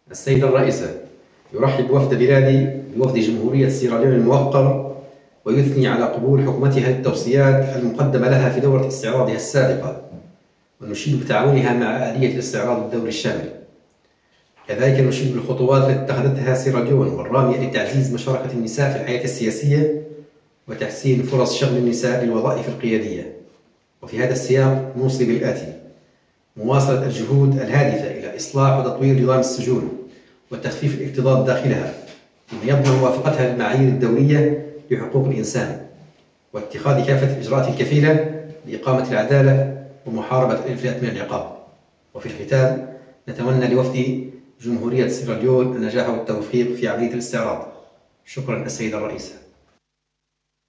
السيدة الرئيسة، يرحب وفد بلادي بوفد جمهورية سيراليون الموقر، ويثني على قبول حكومتها للتوصيات المقدمة لها في دورة استعراضها السابقة، ونشيد بتعاونها مع آلية الاستعراض الدولي الشامل. كذلك نشيد بالخطوات التي اتخذتها سيراليون والرامية لتعزيز مشاركة النساء في الحياة السياسية وتحسين فرص شغل النساء للوظائف القيادية. وفي هذا السياق نوصي بالآتي: مواصلة الجهود الهادفة إلى إصلاح وتطوير نظام السجون وتخفيف الاكتظاظ داخلها بما يضمن موافقتها للمعايير الدولية لحقوق الإنسان، واتخاذ كافة الإجراءات الكفيلة لإقامة العدالة ومحاربة الإفلات من العقاب. وفي الختام نتمنى لوفد جمهورية سيراليون النجاح والتوفيق في عملية الاستعراض. شكرا السيدة الرئيسة.